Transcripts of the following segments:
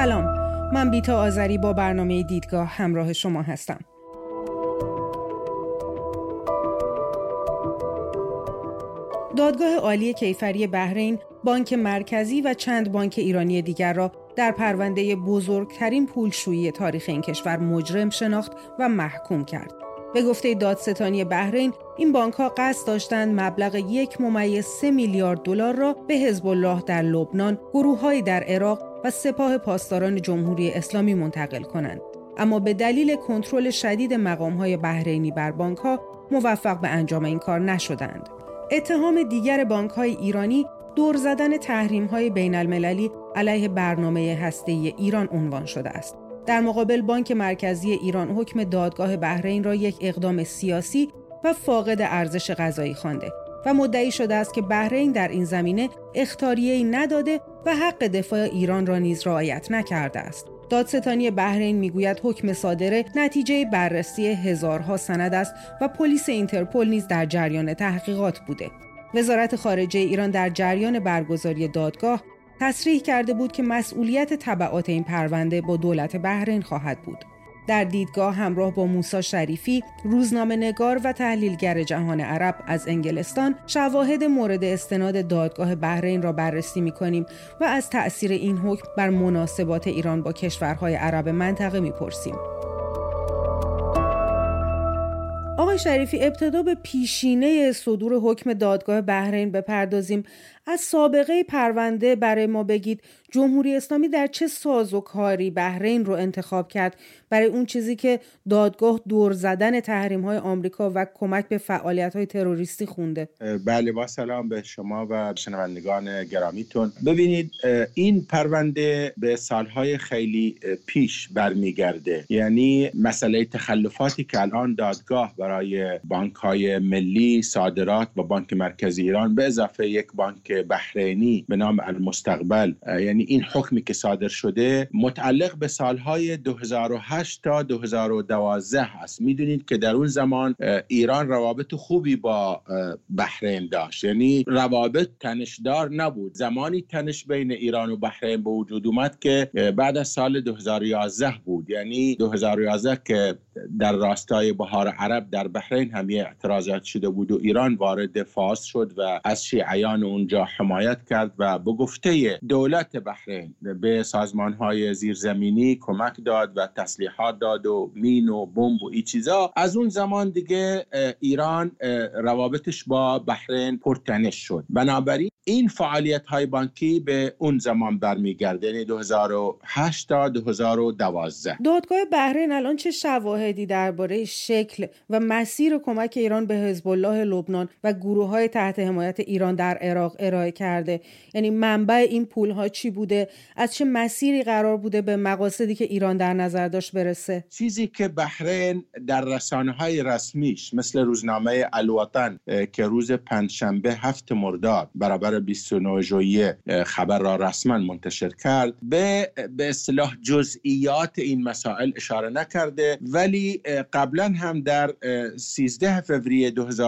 سلام، من بیتا آذری با برنامه دیدگاه همراه شما هستم. دادگاه عالی کیفری بحرین، بانک مرکزی و چند بانک ایرانی دیگر را در پرونده بزرگترین پولشویی تاریخ این کشور مجرم شناخت و محکوم کرد. به گفته دادستانی بحرین، این بانک‌ها قصد داشتند مبلغ 1.3 میلیارد دلار را به حزب الله در لبنان، گروه‌هایی در عراق و سپاه پاسداران جمهوری اسلامی منتقل کنند. اما به دلیل کنترل شدید مقام‌های بحرینی بر بانک‌ها موفق به انجام این کار نشدند. اتهام دیگر بانک‌های ایرانی دور زدن تحریم‌های بین‌المللی علیه برنامه هسته‌ای ایران عنوان شده است. در مقابل بانک مرکزی ایران حکم دادگاه بحرین را یک اقدام سیاسی و فاقد ارزش قضایی خوانده و مدعی شده است که بحرین در این زمینه اخطاریه‌ای نداده و حق دفاع ایران را نیز رعایت نکرده است. دادستانی بحرین میگوید حکم صادره نتیجه بررسی هزارها سند است و پلیس اینترپل نیز در جریان تحقیقات بوده. وزارت خارجه ایران در جریان برگزاری دادگاه تصریح کرده بود که مسئولیت تبعات این پرونده با دولت بحرین خواهد بود. در دیدگاه همراه با موسی شریفی، روزنامه‌نگار و تحلیلگر جهان عرب از انگلستان، شواهد مورد استناد دادگاه بحرین را بررسی می‌کنیم و از تأثیر این حکم بر مناسبات ایران با کشورهای عرب منطقه می‌پرسیم. آقای شریفی، ابتدا به پیشینه صدور حکم دادگاه بحرین بپردازیم. از سابقه پرونده برای ما بگید جمهوری اسلامی در چه سازوکاری بحرین رو انتخاب کرد برای اون چیزی که دادگاه دور زدن تحریم‌های آمریکا و کمک به فعالیت‌های تروریستی خونده؟ بله، با سلام به شما و شنوندگان گرامیتون. ببینید، این پرونده به سالهای خیلی پیش برمیگرده. یعنی مسئله تخلفاتی که الان دادگاه برای بانک‌های ملی، صادرات و بانک مرکزی ایران به اضافه یک بانک بحرینی به نام المستقبل، یعنی این حکمی که صادر شده متعلق به سالهای 2008 تا 2012 است. میدونید که در اون زمان ایران روابط خوبی با بحرین داشت، یعنی روابط تنشدار نبود. زمانی تنش بین ایران و بحرین به وجود اومد که بعد از سال 2011 بود، یعنی 2011 که در راستای بهار عرب در بحرین هم اعتراضات شده بود و ایران وارد فاس شد و از شیعیان اونجا حمایت کرد و به گفته دولت بحرین به سازمان‌های زیرزمینی کمک داد و تسلیحات داد و مین و بمب و این چیزا. از اون زمان دیگه ایران روابطش با بحرین پرتنش شد. بنابراین این فعالیت‌های بانکی به اون زمان برمیگرده، یعنی 2008 تا 2012. دادگاه بحرین الان چه شواهدی درباره شکل و مسیر کمک ایران به حزب الله لبنان و گروه‌های تحت حمایت ایران در عراق ارائه کرده؟ یعنی منبع این پول‌ها چی بوده؟ از چه مسیری قرار بوده به مقاصدی که ایران در نظر داشت برسه؟ چیزی که بحرین در رسانه‌های رسمیش مثل روزنامه الوطن که روز پنجشنبه 7 مرداد برابر 29 ژوئیه خبر را رسما منتشر کرد، به اصطلاح جزئیات این مسائل اشاره نکرده، ولی قبلا هم در 13 فوریه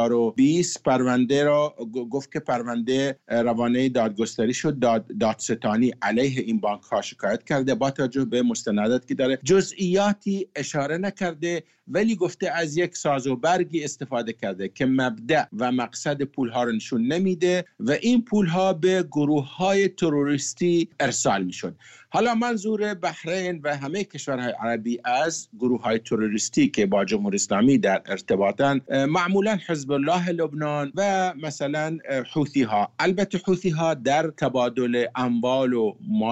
2020 پرونده را گفت که پرونده روانه دادگستری شد. دادستانی علیه این بانک ها شکایت کرده. با توجه به مستنداتی که داره جزئیاتی اشاره نکرده، ولی گفته از یک سازوبرگی استفاده کرده که مبدأ و مقصد پول ها رو نشون نمیده و این پول ها به گروه های تروریستی ارسال میشد. حالا منظور بحرین و همه کشورهای عربی از گروه های تروریستی که با جمهوری اسلامی در ارتباطن معمولا حزب الله لبنان و مثلا حوثی ها. البته حوثی ها در تبادل اموال و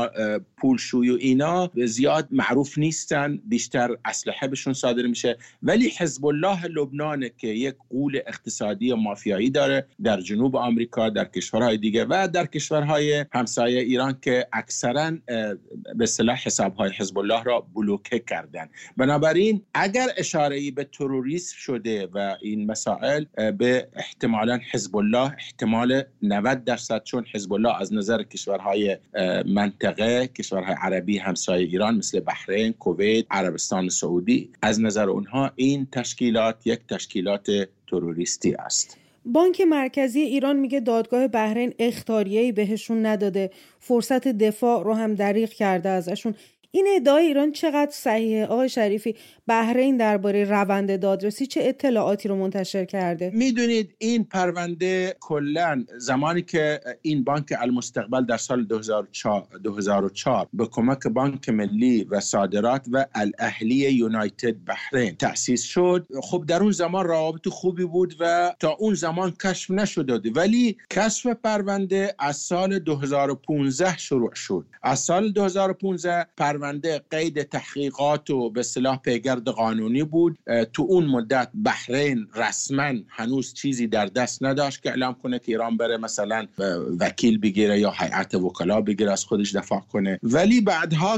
پولشویی و اینا زیاد معروف نیستن، بیشتر اسلحه بهشون صادر میشه. ولی حزب الله لبنان که یک غول اقتصادی و مافیایی داره در جنوب آمریکا، در کشورهای دیگه و در کشورهای همسایه ایران که اکثرا به اصطلاح حسابهای حزب الله را بلوکه کردن. بنابراین اگر اشاره‌ای به تروریسم شده و این مسائل به احتمالاً حزب الله، احتمال 90%، چون حزب الله از نظر کشورهای منطقه، کشورهای عربی همسایه ایران مثل بحرین، کویت، عربستان سعودی، از نظر اونها این تشکیلات یک تشکیلات تروریستی است. بانک مرکزی ایران میگه دادگاه بحرین اخطاریه‌ای بهشون نداده، فرصت دفاع رو هم دریغ کرده ازشون. این ادعای ایران چقدر صحیحه آقای شریفی؟ بحرین درباره روند دادرسی چه اطلاعاتی رو منتشر کرده؟ میدونید این پرونده کلاً زمانی که این بانک المستقبل در سال 2004 به کمک بانک ملی و صادرات و الاهلی یونایتد بحرین تأسیس شد، خب در اون زمان روابط خوبی بود و تا اون زمان کشف نشده، ولی کشف پرونده از سال 2015 شروع شد. از سال 2015 پرونده قید تحقیقات و به اصطلاح پیگرد قانونی بود. تو اون مدت بحرین رسما هنوز چیزی در دست نداشت که اعلام کنه که ایران بره مثلا وکیل بگیره یا هیئت وکلا بگیره از خودش دفاع کنه. ولی بعدها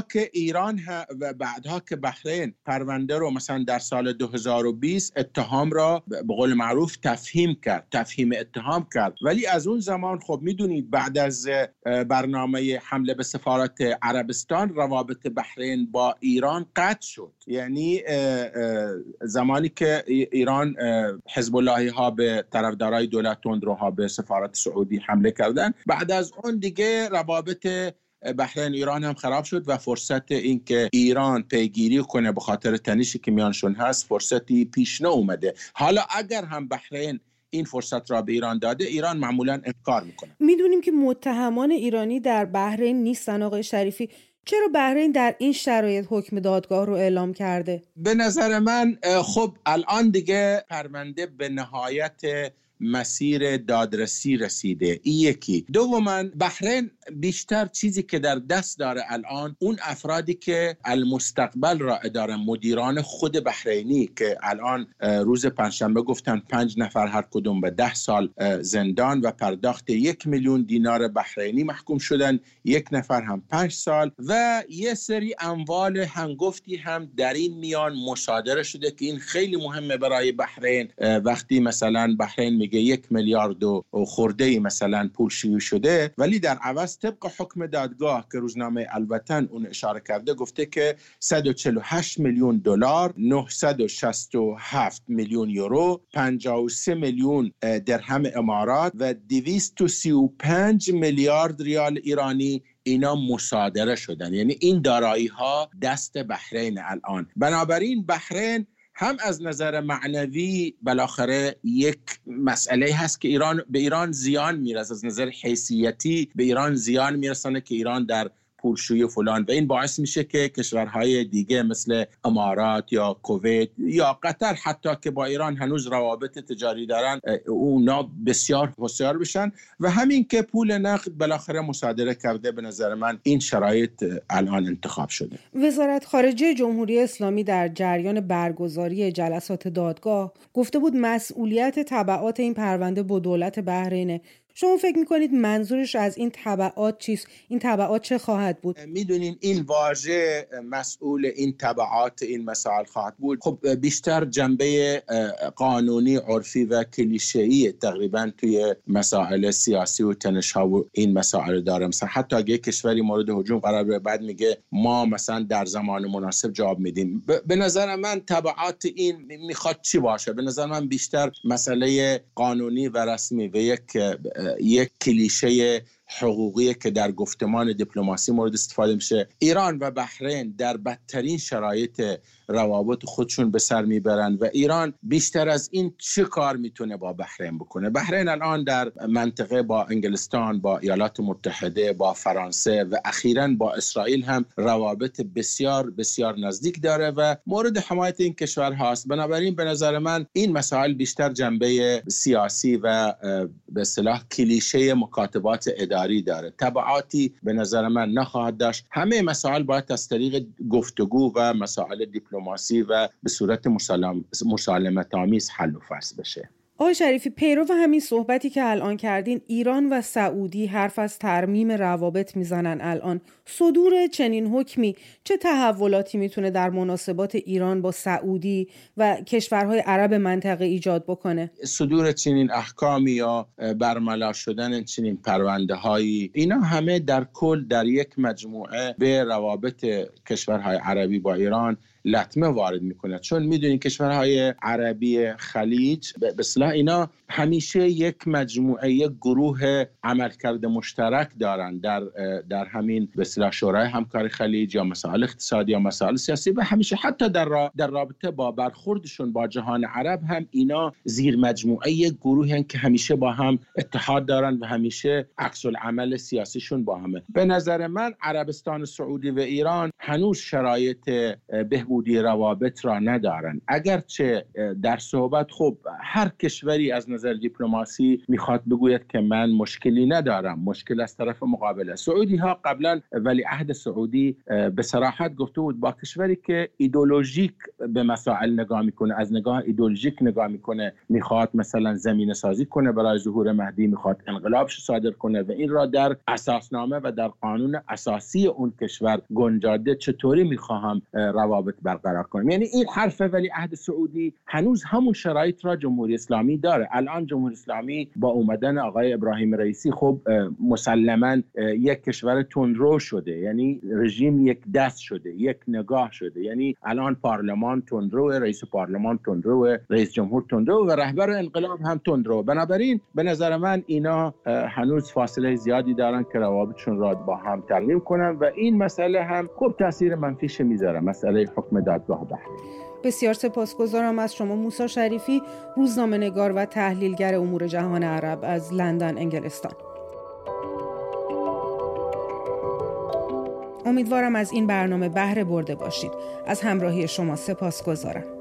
که بحرین پرونده رو مثلا در سال 2020 اتهام را به قول معروف تفهیم اتهام کرد، ولی از اون زمان خب میدونید بعد از برنامه حمله به سفارت عربستان روابط بحرین با ایران قطع شد. یعنی زمانی که ایران حزب اللهی ها به طرفدارای دولت تندروها به سفارت سعودی حمله کردن، بعد از اون دیگه روابط بحرین ایران هم خراب شد و فرصت این که ایران پیگیری کنه به خاطر تنشی که میانشون هست فرصتی پیش ناومده. حالا اگر هم بحرین این فرصت را به ایران داده، ایران معمولا انکار میکنه. میدونیم که متهمان ایرانی در بحرین نیستن آقای شریفی. چرا بحرین در این شرایط حکم دادگاه رو اعلام کرده؟ به نظر من خب الان دیگه پرونده به نهایت مسیر دادرسی رسیده. این یکی. دوما بحرین بیشتر چیزی که در دست داره الان اون افرادی که المستقبل را اداره، مدیران خود بحرینی که الان روز پنجشنبه گفتن 5 نفر هر کدوم به 10 سال زندان و پرداخت 1 میلیون دینار بحرینی محکوم شدن، 1 نفر هم 5 سال و یه سری اموال هنگفتی هم در این میان مصادره شده که این خیلی مهمه برای بحرین. وقتی مثلا بحرین میگه 1 میلیارد و خورده مثلا پولشویی شده، ولی در عوض طبق حکم دادگاه که روزنامه الوطن اون اشاره کرده گفته که 148 میلیون دلار، 967 میلیون یورو، 53 میلیون درهم امارات و 235 میلیارد ریال ایرانی اینا مصادره شدن. یعنی این دارایی ها دست بحرین الان. بنابراین بحرین هم از نظر معنوی بالاخره یک مسئله هست که به ایران زیان میرسه، از نظر حیثیتی به ایران زیان میرسانه که ایران در پولشویی فلان، و این باعث میشه که کشورهای دیگه مثل امارات یا کویت یا قطر حتی که با ایران هنوز روابط تجاری دارن اونا بسیار هوشیار بشن و همین که پول نقد بالاخره مصادره کرده. به نظر من این شرایط الان انتخاب شده. وزارت خارجه جمهوری اسلامی در جریان برگزاری جلسات دادگاه گفته بود مسئولیت تبعات این پرونده با دولت بحرینه. شما فکر میکنید منظورش از این تبعات چیست؟ این تبعات چه خواهد بود؟ میدونین این واژه مسئول این تبعات این مسائل خواهد بود، خب بیشتر جنبه قانونی، عرفی و کلیشه‌ای تقریبا توی مسائل سیاسی و تنش‌ها و این مسائل داره. مثلا حتی اگه کشوری مورد هجوم قرار بگیره بعد میگه ما مثلا در زمان مناسب جواب میدیم. به نظر من تبعات این میخواد چی باشه؟ به نظر من بیشتر مسئله قانونی و رسمی و یک کلیشه حقوقی که در گفتمان دیپلماسی مورد استفاده میشه. ایران و بحرین در بدترین شرایط روابط خودشون به سر میبرن و ایران بیشتر از این چه کار میتونه با بحرین بکنه؟ بحرین الان در منطقه با انگلستان، با ایالات متحده، با فرانسه و اخیراً با اسرائیل هم روابط بسیار بسیار نزدیک داره و مورد حمایت این کشور هاست. بنابراین به نظر من این مسائل بیشتر جنبه سیاسی و به اصطلاح کلیشه مکاتبات اداری داره. تبعاتی به نظر من نخواهد داشت. همه مسائل باید از طریق گفتگو و مسائل دیپلماسی و به صورت مسالمت‌آمیز حل و فصل بشه. آقای شریفی، پیرو همین صحبتی که الان کردین، ایران و سعودی حرف از ترمیم روابط میزنن. الان صدور چنین حکمی چه تحولاتی میتونه در مناسبات ایران با سعودی و کشورهای عرب منطقه ایجاد بکنه؟ صدور چنین احکامی یا برملا شدن چنین پرونده هایی، اینا همه در کل در یک مجموعه به روابط کشورهای عربی با ایران لطمه وارد میکنه، چون میدونین کشورهای عربی خلیج به اصطلاح اینا همیشه یک مجموعه، یک گروه عملکرد مشترک دارن در همین به اصطلاح شورای همکاری خلیج یا مسائل اقتصادی یا مسائل سیاسی، و همیشه حتی در رابطه با برخوردشون با جهان عرب هم اینا زیر مجموعه یک گروهی هستن که همیشه با هم اتحاد دارن و همیشه عکس العمل سیاسیشون با همه. به نظر من عربستان سعودی و ایران هنوز شرایط بهبودی روابط را ندارن، اگرچه در صحبت خب هر کشوری از نظر دیپلماسی میخواد بگوید که من مشکلی ندارم، مشکل از طرف مقابله. سعودی ها قبلا ولیعهد سعودی به صراحت گفته بود با کشوری که ایدئولوژیک به مسائل نگاه میکنه، از نگاه ایدئولوژیک نگاه میکنه، میخواد مثلا زمینه سازی کنه برای ظهور مهدی، میخواد انقلابش صادر کنه و این را در اساسنامه و در قانون اساسی اون کشور گنجانده، چطوری میخواهم روابط برقرار کنم. یعنی این حرف ولیعهد سعودی هنوز همون شرایط را جمهوری اسلامی داره. الان جمهوری اسلامی با اومدن آقای ابراهیم رئیسی خب مسلماً یک کشور تندرو شده، یعنی رژیم یک دست شده، یک نگاه شده. یعنی الان پارلمان تندرو، رئیس پارلمان تندرو، رئیس جمهور تندرو و رهبر انقلاب هم تندرو. بنابراین به نظر من اینا هنوز فاصله زیادی دارن که روابطشون را با هم ترمیم کنن و این مسئله هم خوب تاثیر منفیش میذاره، مسئله حکم دادگاه بحرین. بسیار سپاسگزارم از شما موسی شریفی، روزنامه‌نگار و تحلیلگر امور جهان عرب از لندن، انگلستان. امیدوارم از این برنامه بهره برده باشید. از همراهی شما سپاسگزارم.